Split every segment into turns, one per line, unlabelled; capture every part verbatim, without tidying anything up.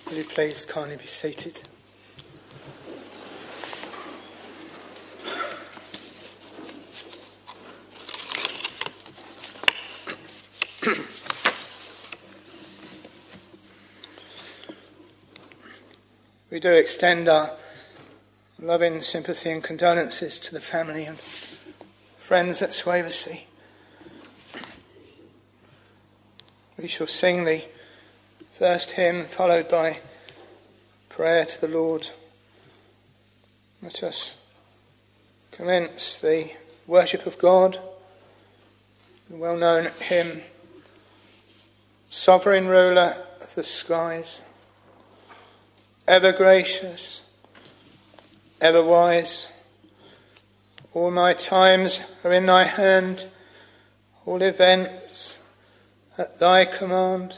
Will you please kindly be seated? We do extend our loving sympathy and condolences to the family and friends at Swavesey. We shall sing the first hymn, followed by prayer to the Lord. Let us commence the worship of God, the well-known hymn, Sovereign Ruler of the Skies, ever gracious, ever wise. All my times are in thy hand, all events at thy command.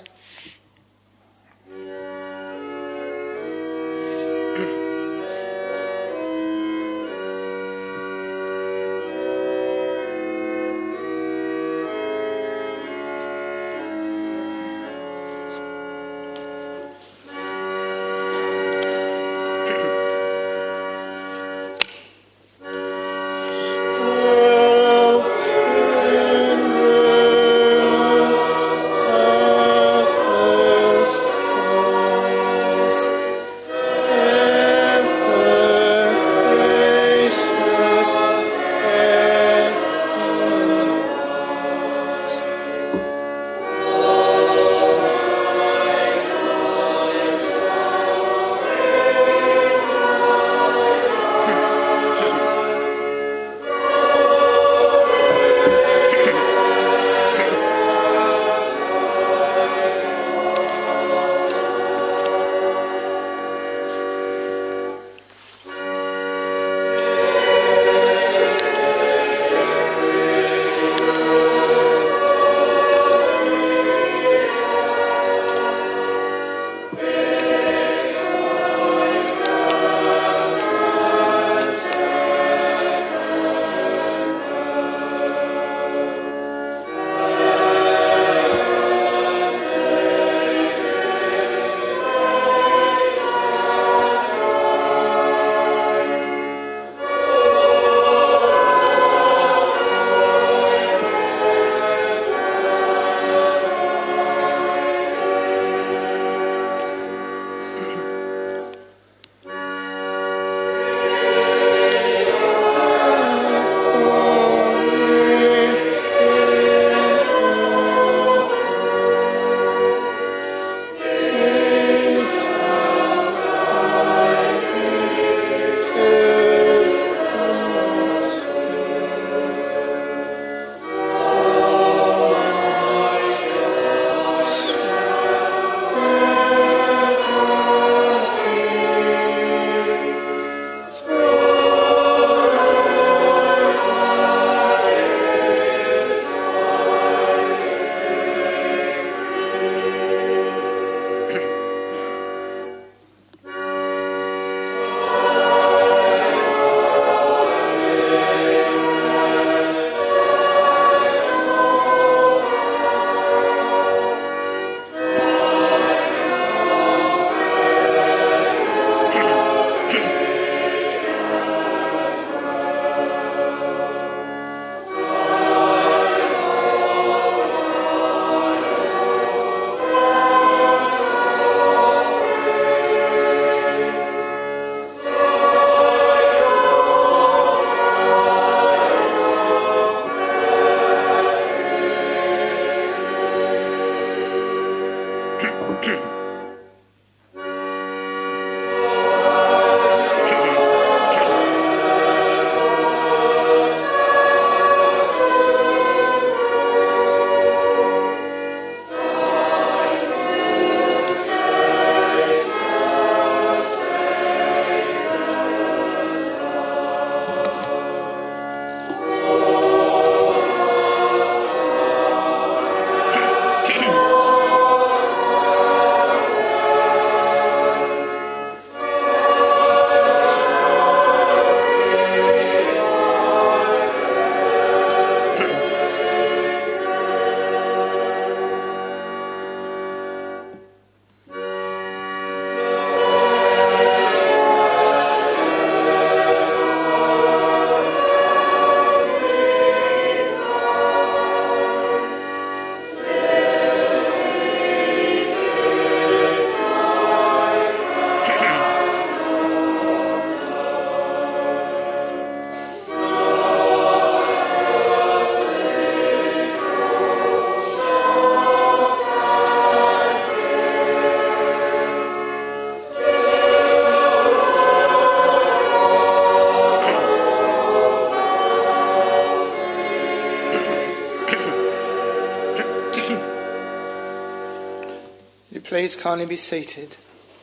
you please kindly be seated.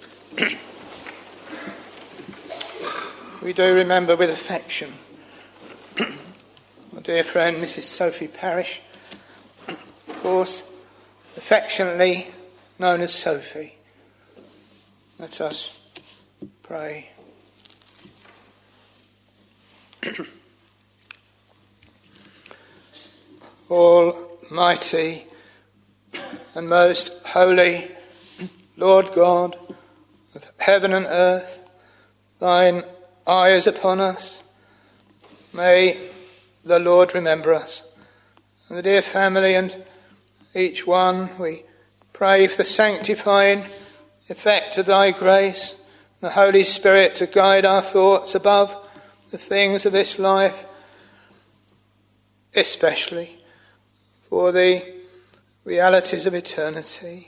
We do remember with affection our dear friend Missus Sophie Parish, of course, affectionately known as Sophie. Let us pray. Almighty and most holy Lord God of heaven and earth, thine eye is upon us. May the Lord remember us. And the dear family and each one, we pray for the sanctifying effect of thy grace, the Holy Spirit to guide our thoughts above the things of this life, especially for the realities of eternity.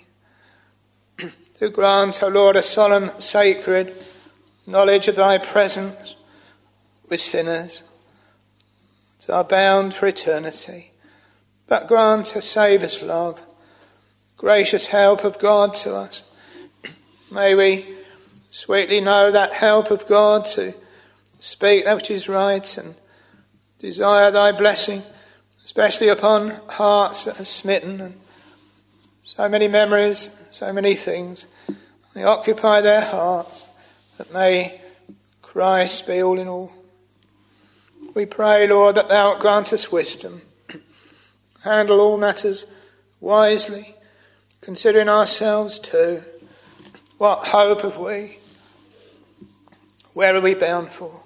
To grant, O Lord, a solemn, sacred knowledge of thy presence with sinners that are bound for eternity. But grant a Saviour's love, gracious help of God to us. May we sweetly know that help of God to speak that which is right and desire thy blessing, especially upon hearts that are smitten, and so many memories, so many things. They occupy their hearts, that may Christ be all in all. We pray, Lord, that thou grant us wisdom, handle all matters wisely, considering ourselves too. What hope have we? Where are we bound for?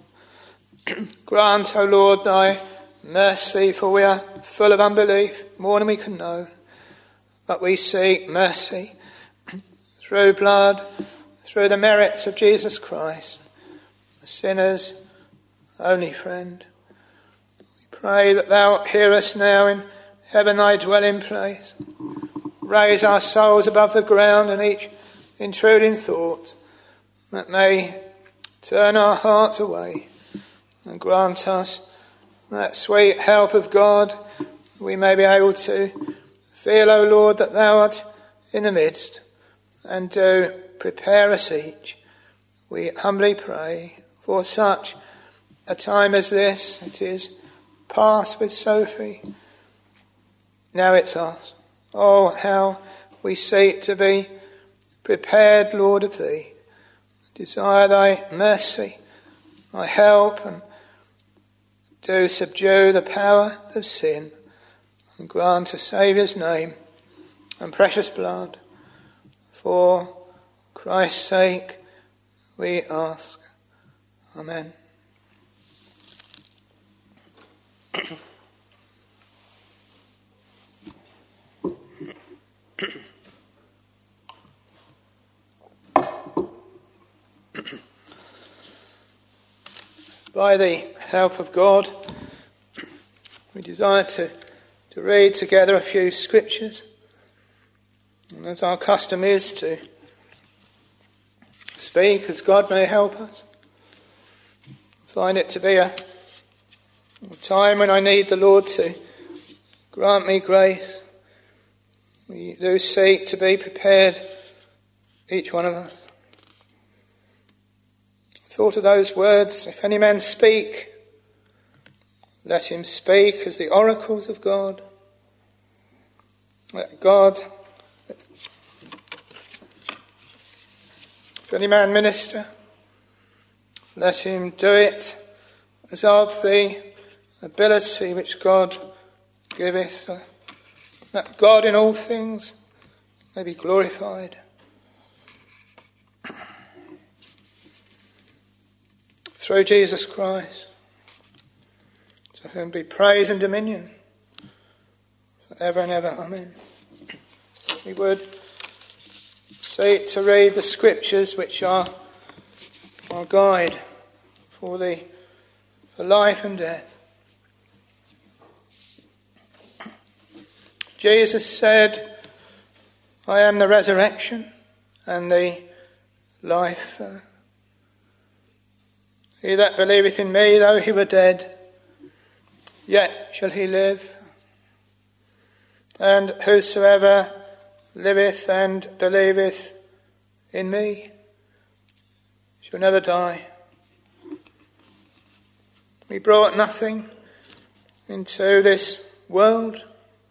Grant, O Lord, thy mercy, for we are full of unbelief, more than we can know. But we seek mercy through blood, through the merits of Jesus Christ, the sinner's only friend. We pray that thou hear us now in heaven, thy dwelling place. Raise our souls above the ground and each intruding thought that may turn our hearts away, and grant us that sweet help of God, we may be able to feel, O Lord, that thou art in the midst, and do prepare us each. We humbly pray for such a time as this. It is past with Sophie. Now it's us. Oh, how we seek to be prepared, Lord, of thee. Desire thy mercy, thy help, and do subdue the power of sin, and grant a Saviour's name and precious blood. For Christ's sake we ask. Amen. By the help of God, we desire to, to read together a few scriptures. And as our custom is, to speak as God may help us. Find it to be a, a time when I need the Lord to grant me grace. We do seek to be prepared, each one of us. Thought of those words, if any man speak, let him speak as the oracles of God. Let God, if any man minister, let him do it as of the ability which God giveth, that God in all things may be glorified. Through Jesus Christ, to whom be praise and dominion forever and ever. Amen. We would seek to read the scriptures which are our guide for the for life and death. Jesus said, I am the resurrection and the life. He that believeth in me, though he were dead, yet shall he live. And whosoever liveth and believeth in me shall never die. We brought nothing into this world,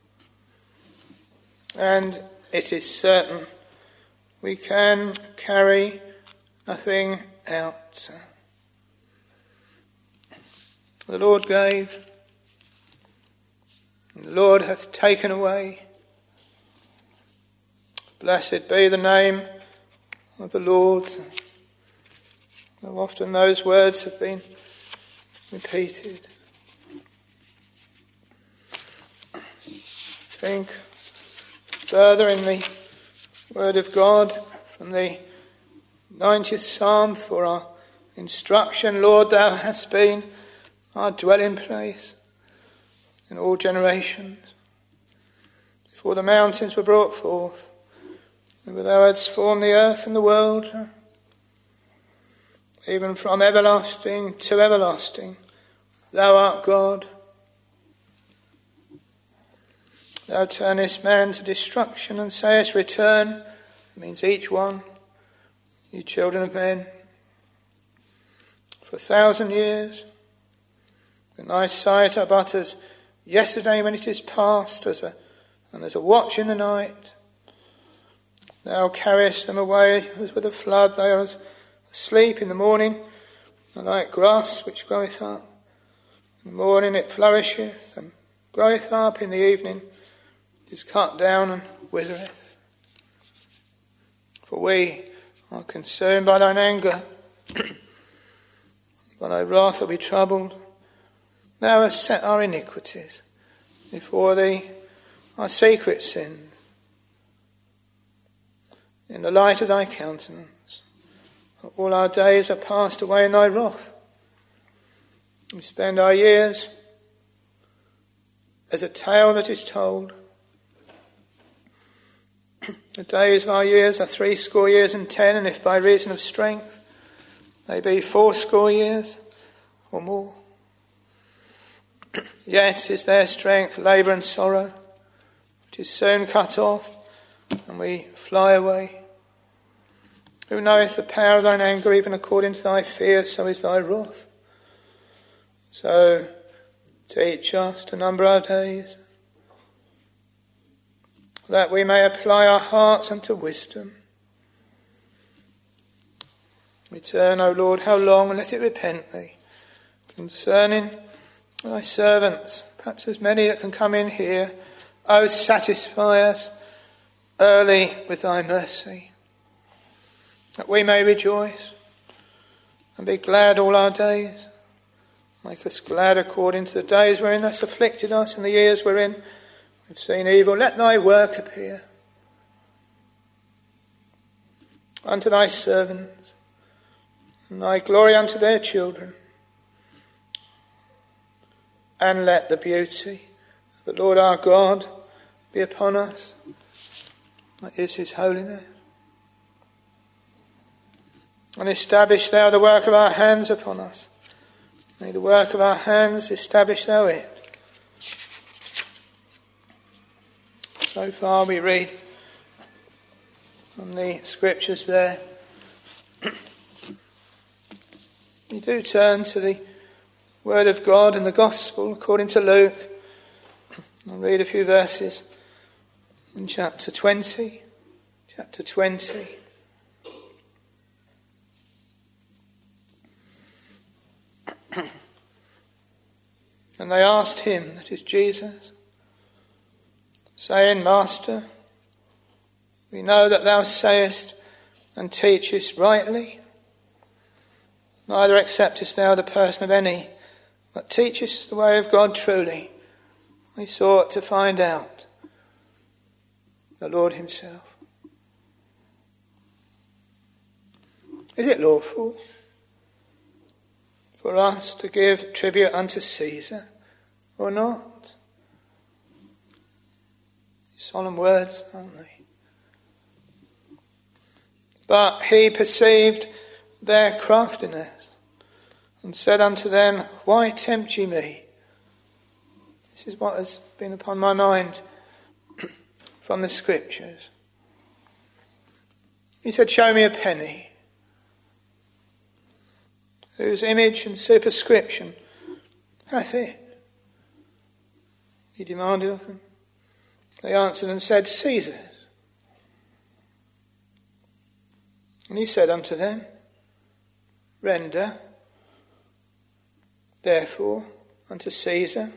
and it is certain we can carry nothing out. The Lord gave, and the Lord hath taken away. Blessed be the name of the Lord. How often those words have been repeated. Think further in the Word of God from the ninetieth Psalm for our instruction. Lord, thou hast been our dwelling place in all generations. Before the mountains were brought forth, and thou hadst formed the earth and the world, even from everlasting to everlasting, thou art God. Thou turnest man to destruction and sayest, return. It means each one, ye children of men. For a thousand years, in thy sight are but as yesterday when it is past, as a, and as a watch in the night. Thou carriest them away as with a flood. They are as asleep in the morning, and like grass which groweth up. In the morning it flourisheth, and groweth up in the evening. It is cut down and withereth. For we are consumed by thine anger. By thy wrath will be troubled. Thou hast set our iniquities before thee, our secret sins, in the light of thy countenance. All our days are passed away in thy wrath. We spend our years as a tale that is told. The days of our years are threescore years and ten, and if by reason of strength they be fourscore years or more. Yet is their strength labour and sorrow, which is soon cut off, and we fly away. Who knoweth the power of thine anger, even according to thy fear, so is thy wrath. So teach us to number our days, that we may apply our hearts unto wisdom. Return, O Lord, how long, and let it repent thee, concerning thy servants, perhaps as many that can come in here. O satisfy us early with thy mercy, that we may rejoice and be glad all our days. Make us glad according to the days wherein thou hast afflicted us, and the years wherein we've seen evil. Let thy work appear unto thy servants, and thy glory unto their children. And let the beauty of the Lord our God be upon us. That is his holiness. And establish thou the work of our hands upon us. May the work of our hands establish thou it. So far we read from the scriptures there. We do turn to the Word of God and the Gospel according to Luke. I'll read a few verses in chapter twenty. Chapter twenty. And they asked him, that is Jesus, saying, Master, we know that thou sayest and teachest rightly. Neither acceptest thou the person of any, but teachest the way of God truly. They sought to find out the Lord himself. Is it lawful for us to give tribute unto Caesar or not? Solemn words, aren't they? But he perceived their craftiness and said unto them, Why tempt ye me? This is what has been upon my mind from the scriptures. He said, show me a penny whose image and superscription hath it. He demanded of them. They answered and said, Caesar's. And he said unto them, render therefore unto Caesar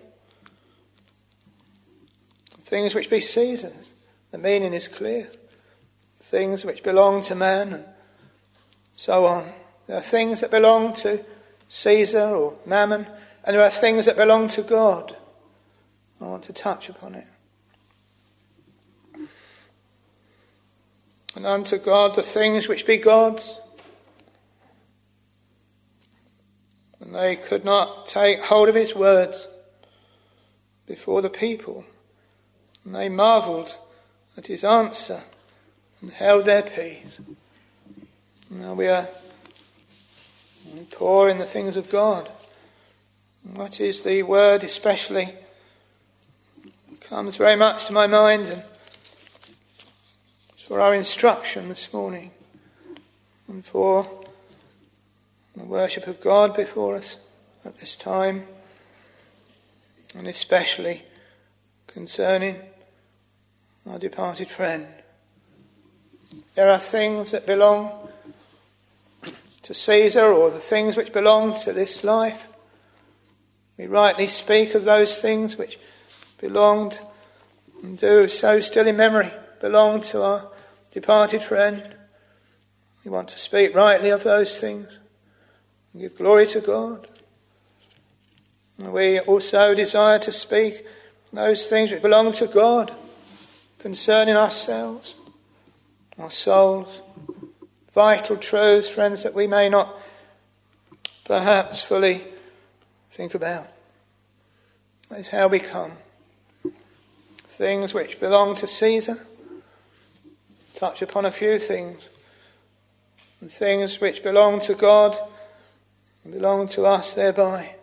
things which be Caesar's. The meaning is clear. Things which belong to man and so on. There are things that belong to Caesar or Mammon, and there are things that belong to God. I want to touch upon it. And unto God the things which be God's. And they could not take hold of his words before the people. And they marvelled at his answer and held their peace. Now we are poor in the things of God. What is the word especially? It comes very much to my mind, and it's for our instruction this morning and for the worship of God before us at this time, and especially concerning our departed friend. There are things that belong to Caesar, or the things which belong to this life. We rightly speak of those things which belonged and do so still in memory belong to our departed friend. We want to speak rightly of those things and give glory to God. And we also desire to speak those things which belong to God concerning ourselves, our souls, vital truths, friends, that we may not perhaps fully think about. That is how we come. Things which belong to Caesar, touch upon a few things, and things which belong to God and belong to us thereby.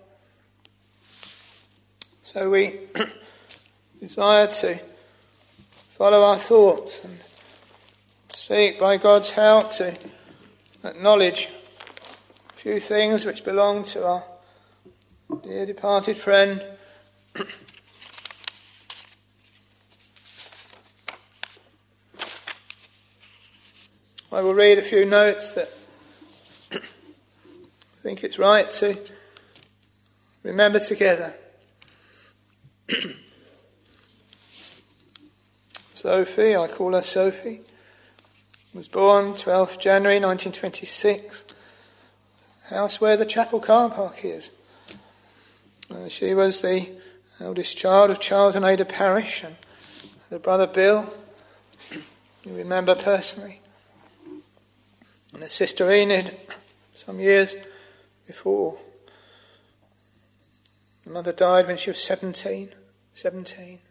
So we desire to follow our thoughts and seek by God's help to acknowledge a few things which belong to our dear departed friend. I will read a few notes that I think it's right to remember together. Sophie, I call her Sophie, was born twelfth of January nineteen twenty-six, house where the chapel car park is. Uh, she was the eldest child of Charles and Ada Parish, and her brother Bill, you remember personally, and her sister Enid some years before. Her mother died when she was seventeen. seventeen.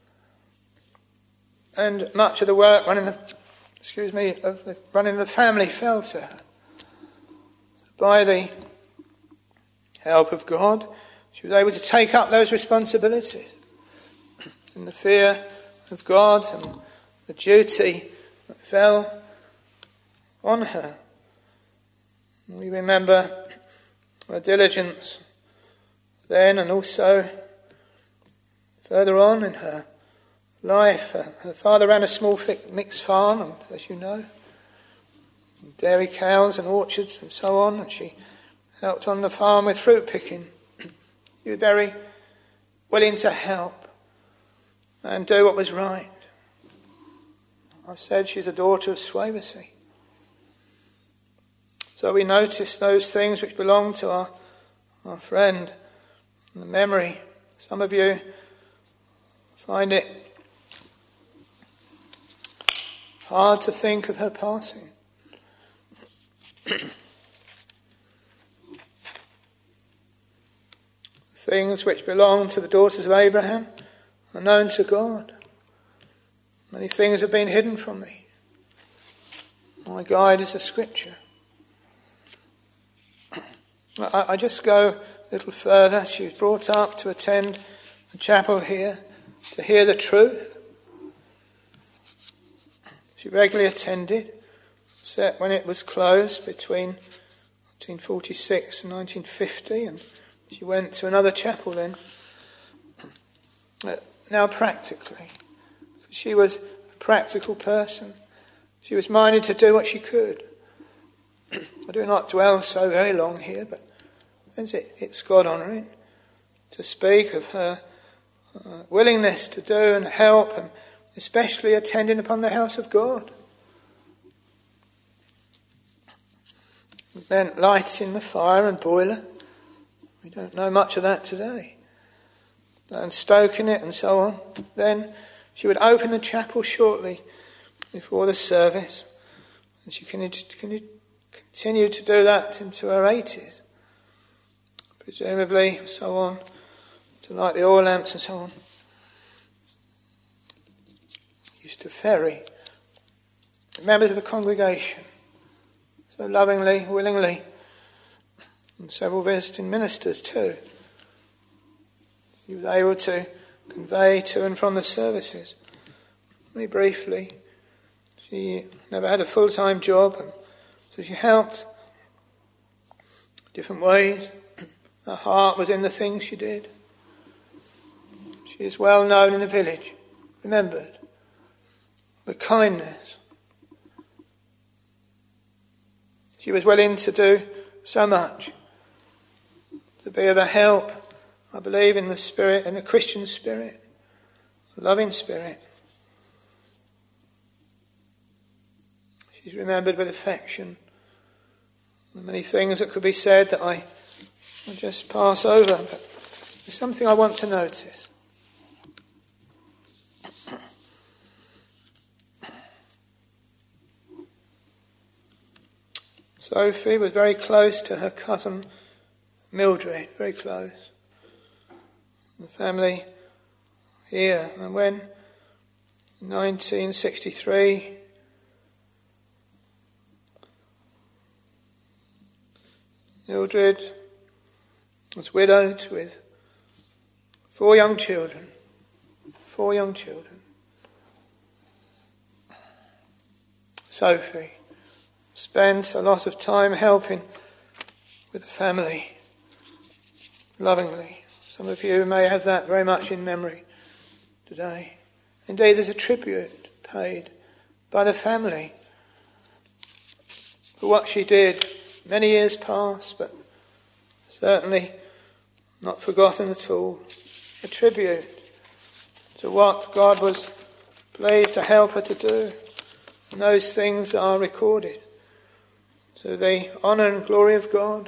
And much of the work running the, excuse me, of the running the family fell to her. By the help of God, she was able to take up those responsibilities in the fear of God and the duty that fell on her. And we remember her diligence then, and also further on in her life. Her, her father ran a small mixed farm, and, as you know, dairy cows and orchards and so on, and she helped on the farm with fruit picking. She was very willing to help and do what was right. I've said she's a daughter of Swavesey. So we notice those things which belong to our, our friend, and the memory. Some of you find it hard to think of her passing. Things which belong to the daughters of Abraham are known to God. Many things have been hidden from me. My guide is the Scripture. I, I just go a little further. She was brought up to attend the chapel here to hear the truth. She regularly attended, set when it was closed between nineteen forty-six and nineteen fifty, and she went to another chapel then. Now practically, she was a practical person. She was minded to do what she could. I do not dwell so very long here, but is it, it's God-honouring to speak of her uh, willingness to do and help, and especially attending upon the house of God. It meant lighting the fire and boiler. We don't know much of that today. And stoking it and so on. Then she would open the chapel shortly before the service, and she continued to do that into her eighties. Presumably, so on, to light the oil lamps and so on. Used to ferry members of the congregation, so lovingly, willingly, and several visiting ministers too. He was able to convey to and from the services. Very briefly, she never had a full-time job, and so she helped different ways. Her heart was in the things she did. She is well known in the village, remembered. The kindness. She was willing to do so much, to be of a help, I believe, in the spirit, in the Christian spirit, a loving spirit. She's remembered with affection. There are many things that could be said that I will just pass over, but there's something I want to notice. Sophie was very close to her cousin Mildred, very close. The family here, and when in nineteen sixty-three Mildred was widowed with four young children, four young children. Sophie spent a lot of time helping with the family, lovingly. Some of you may have that very much in memory today. Indeed, there's a tribute paid by the family for what she did many years past, but certainly not forgotten at all. A tribute to what God was pleased to help her to do. And those things are recorded to the honour and glory of God.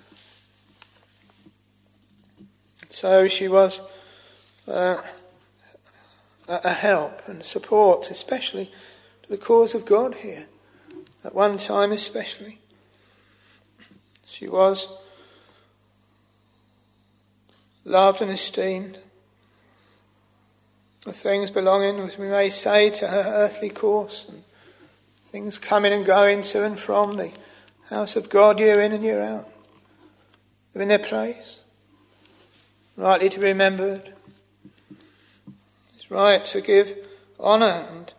So she was uh, a help and support, especially to the cause of God here, at one time especially. She was loved and esteemed. The things belonging, as we may say, to her earthly course, and things coming and going to and from the house of God year in and year out. They're in their place, rightly to be remembered. It's right to give honour and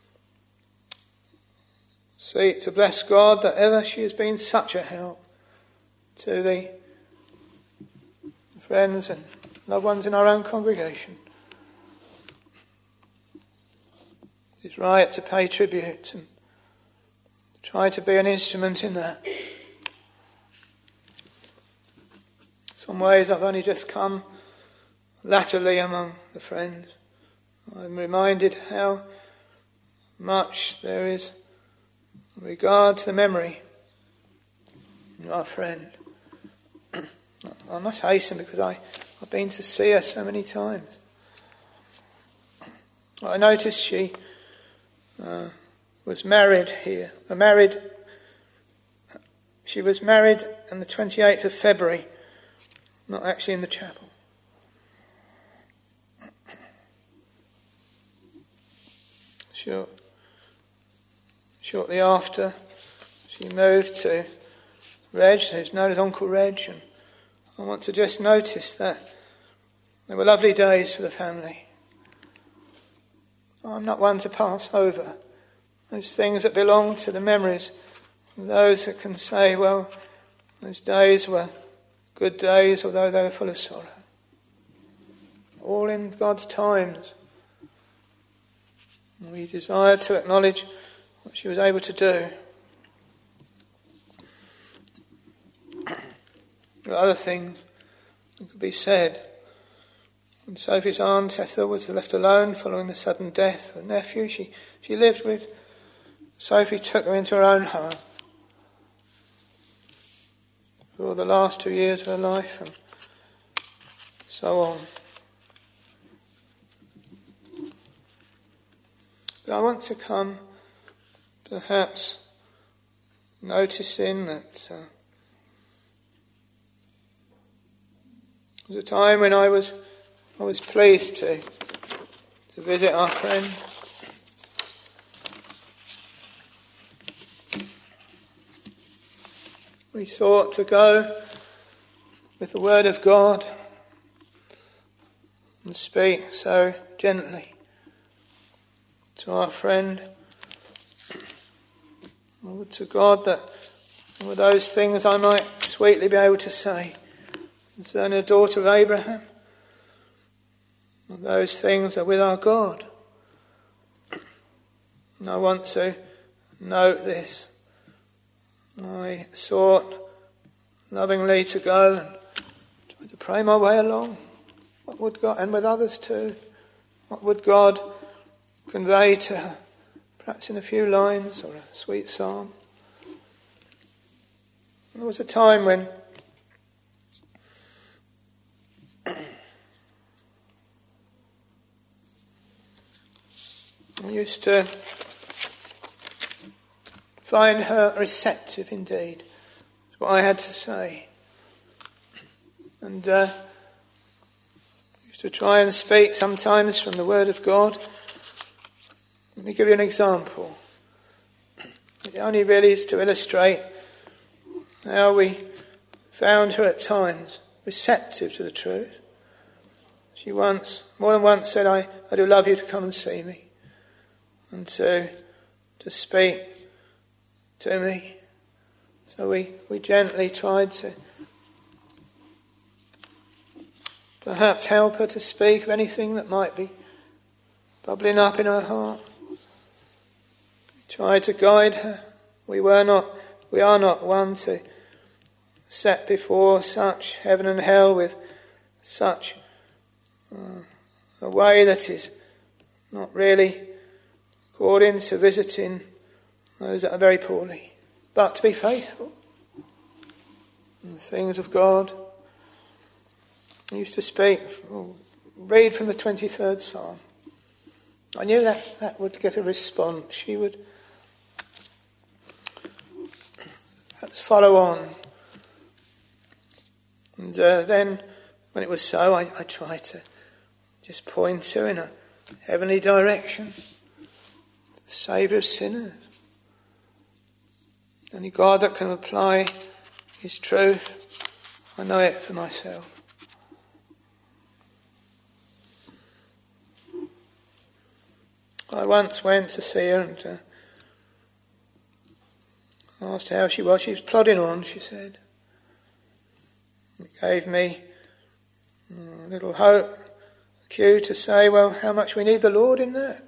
seek to bless God that ever she has been such a help to the friends and loved ones in our own congregation. It's right to pay tribute and try to be an instrument in that. Some ways I've only just come latterly among the friends. I'm reminded how much there is regard to the memory of our friend. I must hasten because I, I've been to see her so many times. I noticed she uh, was married here. Uh, married. She was married on the twenty-eighth of February, not actually in the chapel. Sure. Shortly after, she moved to Reg, who's known as Uncle Reg, and I want to just notice that there were lovely days for the family. I'm not one to pass over those things that belong to the memories of those that can say, well, those days were good days, although they were full of sorrow. All in God's times. And we desire to acknowledge what she was able to do. There are other things that could be said. When Sophie's aunt Ethel was left alone following the sudden death of her nephew, she, she lived with Sophie, took her into her own home for the last two years of her life, and so on. But I want to come, perhaps, noticing that uh, there was a time when I was I was pleased to to visit our friend. We sought to go with the word of God and speak so gently to our friend. I would to God that with those things I might sweetly be able to say concerning the daughter of Abraham. Those things are with our God. And I want to note this. I sought lovingly to go and try to pray my way along. What would God, and with others too, what would God convey to her? Perhaps in a few lines or a sweet psalm. There was a time when I used to find her receptive indeed to what I had to say. And uh, used to try and speak sometimes from the Word of God. Let me give you an example. It only really is to illustrate how we found her at times receptive to the truth. She once, more than once said, I, I do love you to come and see me. And to, to speak to me. So we, we gently tried to perhaps help her to speak of anything that might be bubbling up in her heart. We tried to guide her. We were not, we are not one to set before such heaven and hell with such uh, a way that is not really according to visiting those that are very poorly, but to be faithful in the things of God. I used to speak, read from the twenty-third Psalm. I knew that that would get a response. She would perhaps follow on. And uh, then, when it was so, I, I tried to just point her in a heavenly direction. The Saviour of sinners. Only God that can apply His truth. I know it for myself. I once went to see her and uh, asked how she was. She was plodding on, she said. It gave me a little hope, a cue to say, well, how much we need the Lord in that.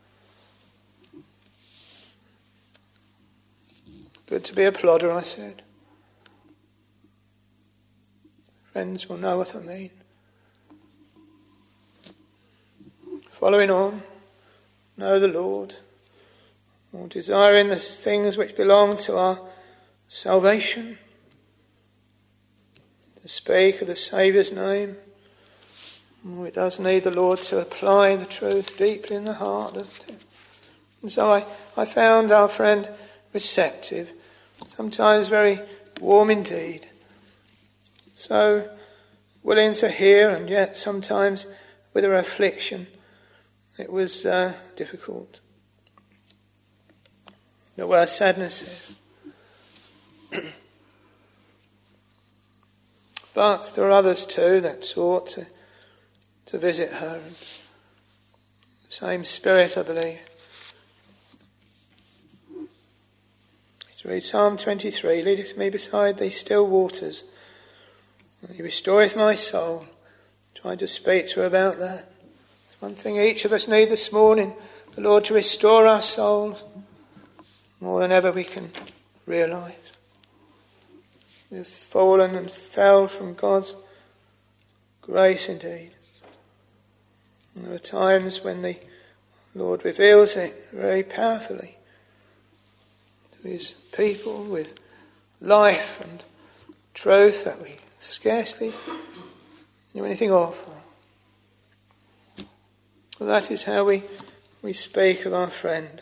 Good to be a plodder, I said. Friends will know what I mean. Following on, know the Lord, or desiring the things which belong to our salvation, to speak of the Saviour's name. Oh, it does need the Lord to apply the truth deeply in the heart, doesn't it? And so I, I found our friend receptive, sometimes very warm indeed, so willing to hear, and yet sometimes with her affliction it was uh, difficult. There were sadnesses. But there are others too that sought to, to visit her. The same spirit, I believe. Let's read Psalm twenty-three. Leadeth me beside these still waters, and he restoreth my soul. Trying to speak to her about that. It's one thing each of us need this morning, the Lord to restore our souls more than ever we can realise. We've fallen and fell from God's grace indeed. And there are times when the Lord reveals it very powerfully to his people with life and truth that we scarcely knew anything of. Well, that is how we, we speak of our friend.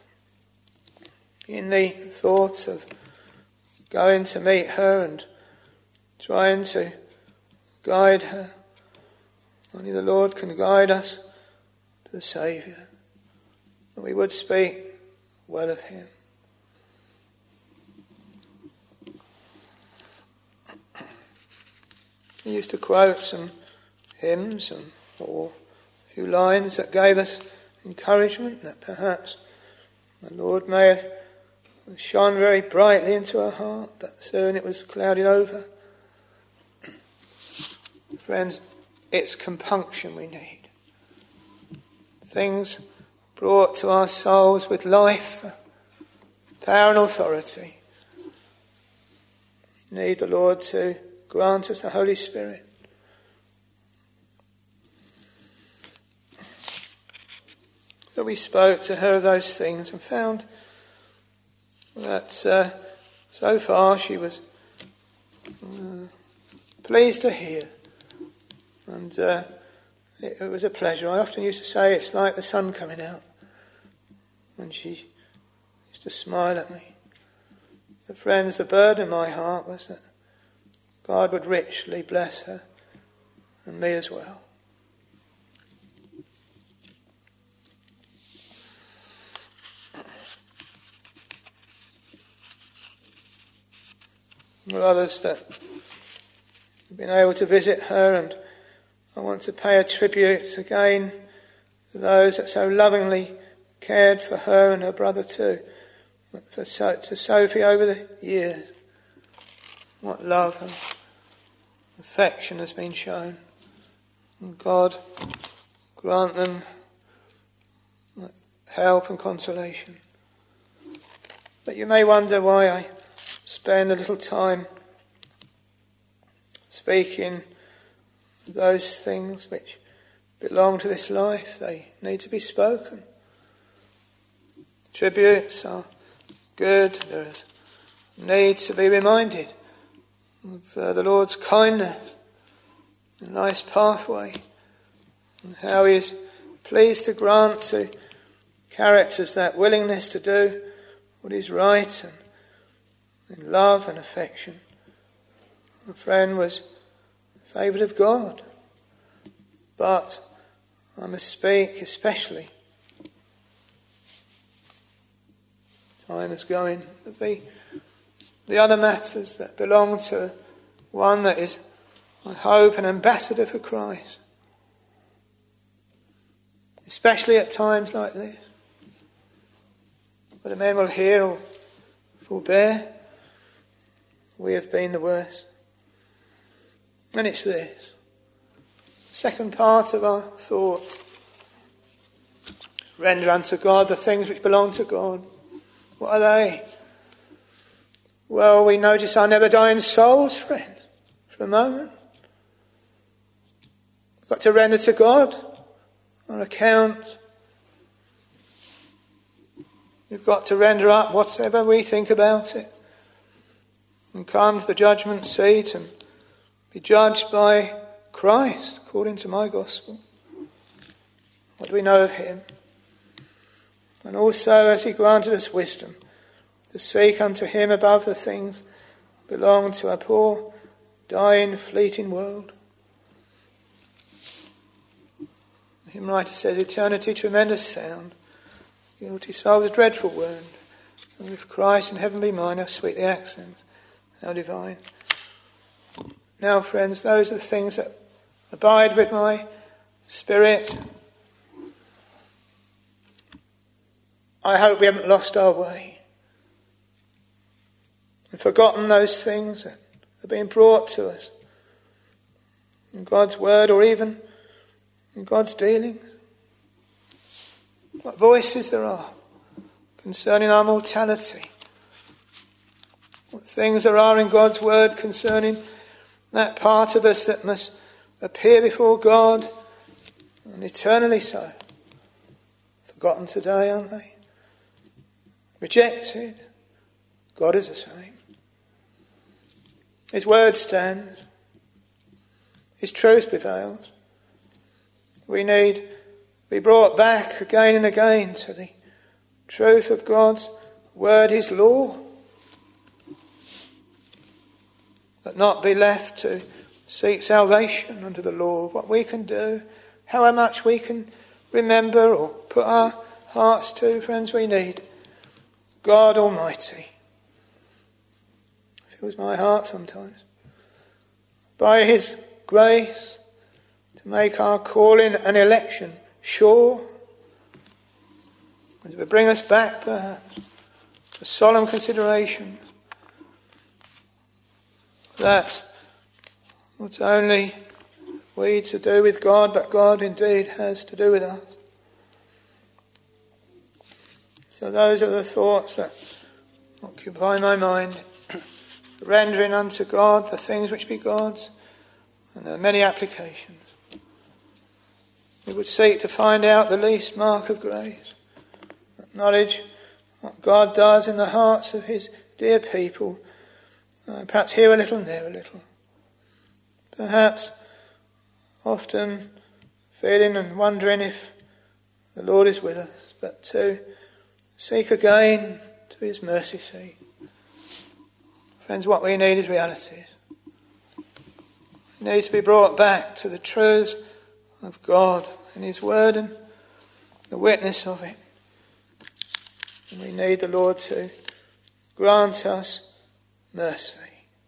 In the thoughts of going to meet her and trying to guide her, only the Lord can guide us to the Saviour. That we would speak well of him. He used to quote some hymns and, or a few lines that gave us encouragement that perhaps the Lord may have shone very brightly into our heart, but soon it was clouded over. Friends, it's compunction we need. Things brought to our souls with life, power and authority. We need the Lord to grant us the Holy Spirit. So we spoke to her of those things and found that uh, so far she was uh, pleased to hear. And uh, it, it was a pleasure. I often used to say it's like the sun coming out. And she used to smile at me. But friends, the burden in my heart was that God would richly bless her and me as well. There are others that have been able to visit her, and I want to pay a tribute again to those that so lovingly cared for her and her brother too, for so, to Sophie over the years. What love and affection has been shown. And God grant them help and consolation. But you may wonder why I spend a little time speaking of those things which belong to this life. They need to be spoken. Tributes are good. There is need to be reminded of uh, the Lord's kindness and life's pathway, and how he is pleased to grant to characters that willingness to do what is right and in love and affection. The friend was favoured of God, but I must speak especially, time is going, of the, the other matters that belong to one that is, I hope, an ambassador for Christ, especially at times like this, where the men will hear or forbear. We have been the worst. And it's this. Second part of our thoughts. Render unto God the things which belong to God. What are they? Well, we notice our never dying souls, friends, for a moment. We've got to render to God our account. We've got to render up whatever we think about it, and come to the judgment seat and be judged by Christ according to my gospel. What do we know of him? And also, as he granted us wisdom, to seek unto him above the things that belong to a poor, dying, fleeting world. The hymn writer says, eternity tremendous sound, guilty soul's a dreadful wound, and with Christ in heaven be mine, how sweet the accents, how divine. Now, friends, those are the things that abide with my spirit. I hope we haven't lost our way. and forgotten those things that are being brought to us in God's word or even in God's dealings. What voices there are concerning our mortality. What things there are in God's word concerning that part of us that must appear before God, and eternally so. Forgotten today, aren't they? Rejected. God is the same. His word stands. His truth prevails. We need to be brought back again and again to the truth of God's word, his law. But not be left to seek salvation under the law, what we can do, how much we can remember or put our hearts to. Friends, we need God Almighty. It fills my heart sometimes. By his grace, to make our calling and election sure, and to bring us back perhaps to solemn considerations that not only we to do with God, but God indeed has to do with us. So those are the thoughts that occupy my mind, rendering unto God the things which be God's, and there are many applications. We would seek to find out the least mark of grace, acknowledge what God does in the hearts of his dear people, uh, perhaps here a little and there a little. Perhaps often feeling and wondering if the Lord is with us, but to seek again to his mercy seat. Friends, what we need is realities. We need to be brought back to the truths of God and his word and the witness of it. And we need the Lord to grant us mercy.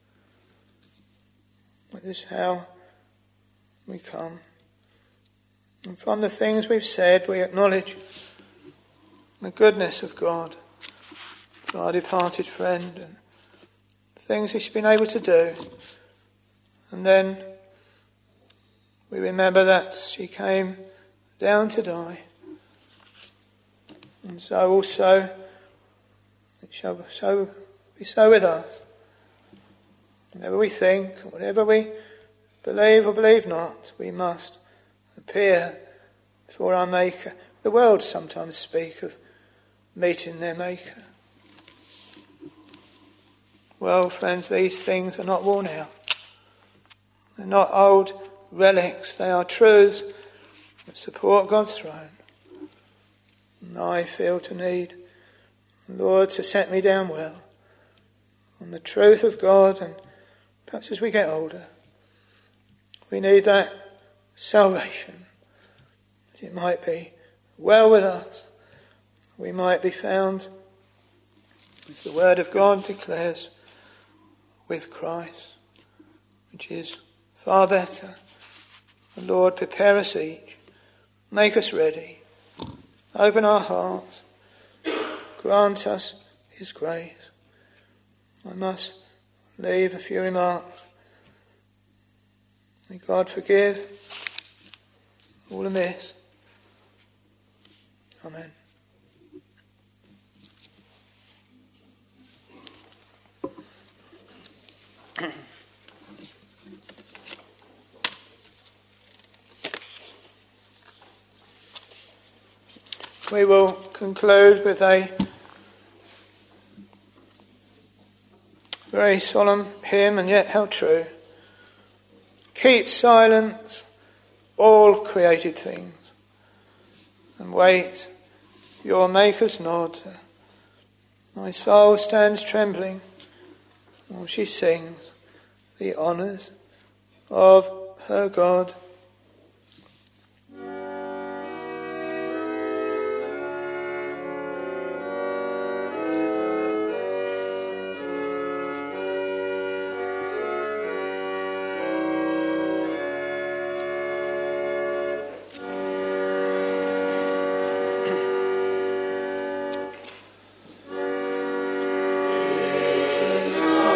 That is how we come. And from the things we've said, we acknowledge the goodness of God to our departed friend and the things he's been able to do. And then we remember that she came down to die. And so also it shall so be so with us. Whatever we think, whatever we believe or believe not, we must appear before our Maker. The world sometimes speak of meeting their Maker. Well, friends, these things are not worn out. They're not old relics. They are truths that support God's throne. And I feel to need the Lord to set me down well on the truth of God, and perhaps as we get older, we need that salvation, that it might be well with us. We might be found, as the word of God declares, with Christ, which is far better. The Lord prepare us each, make us ready, open our hearts, grant us his grace. I must leave a few remarks. May God forgive all amiss. Amen. We will conclude with a very solemn hymn, and yet how true. Keep silence, all created things, and wait your Maker's nod. My soul stands trembling while she sings the honours of her God.
Amen.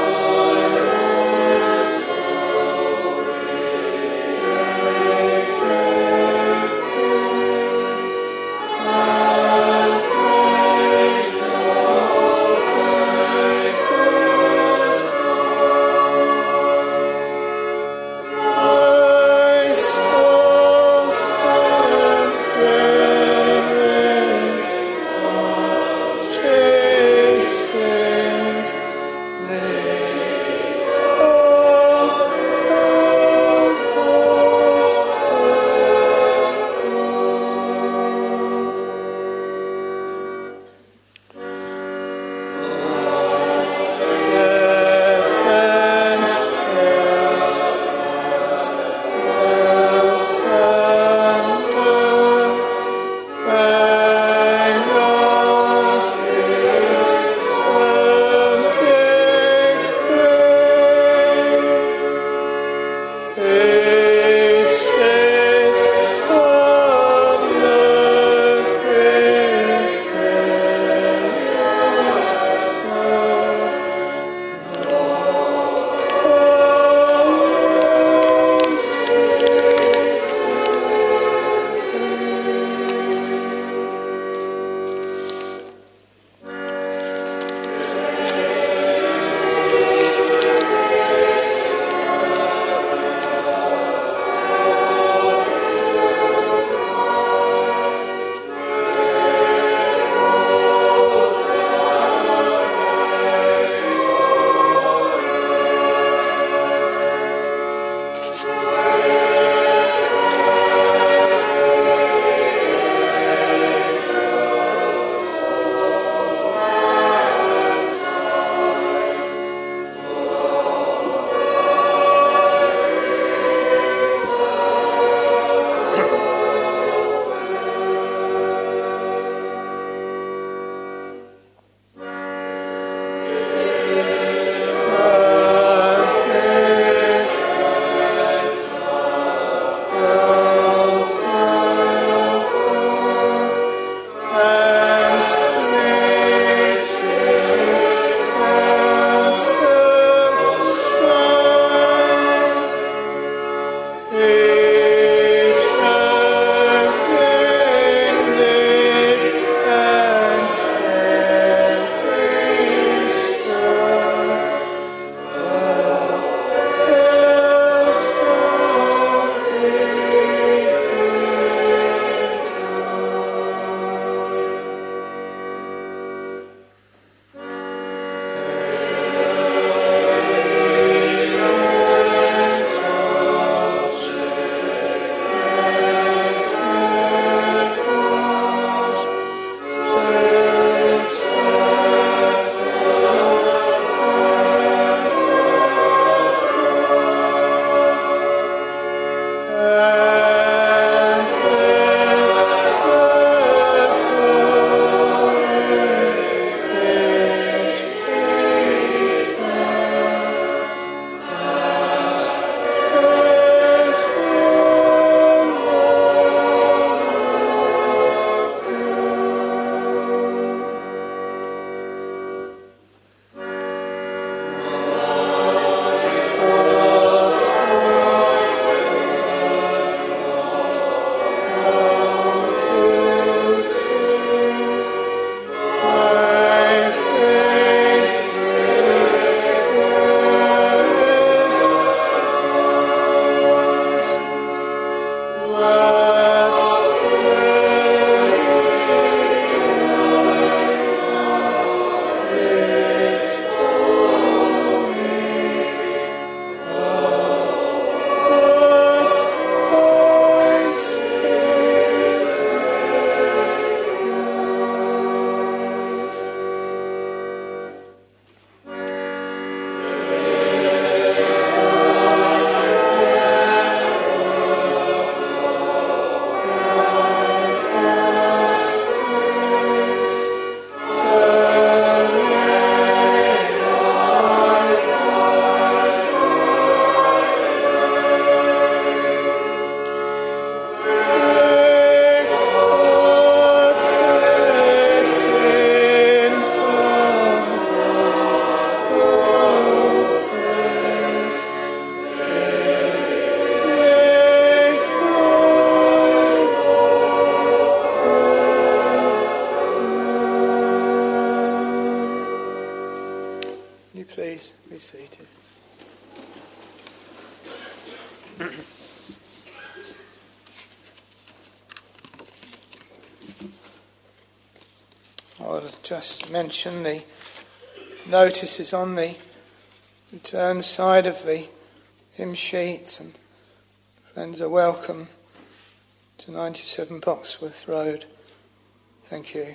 Will you please be seated? I'll just mention the notices on the return side of the hymn sheets, and friends are welcome to ninety-seven Boxworth Road. Thank you.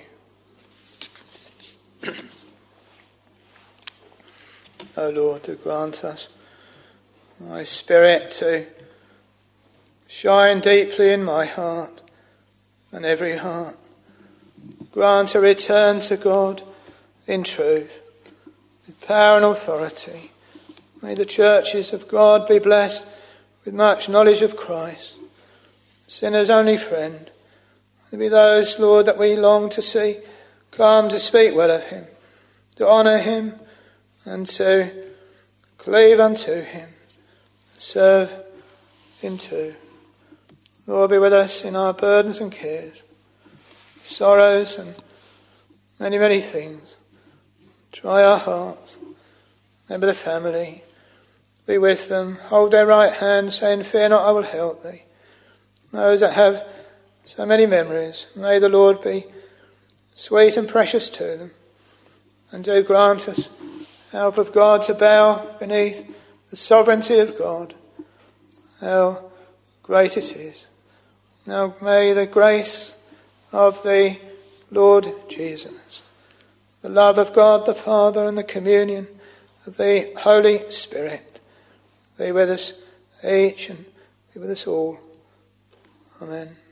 O Lord, to grant us thy Spirit to shine deeply in my heart and every heart. Grant a return to God in truth, with power and authority. May the churches of God be blessed with much knowledge of Christ, the sinner's only friend. There be those, Lord, that we long to see come to speak well of him, to honour him, and to cleave unto him, serve him too. Lord, be with us in our burdens and cares, sorrows and many, many things. Try our hearts. Remember the family. Be with them. Hold their right hand, saying, fear not, I will help thee. Those that have so many memories, may the Lord be sweet and precious to them. And do grant us help of God to bow beneath the sovereignty of God. How great it is. Now may the grace of the Lord Jesus, the love of God the Father, and the communion of the Holy Spirit be with us each and be with us all. Amen.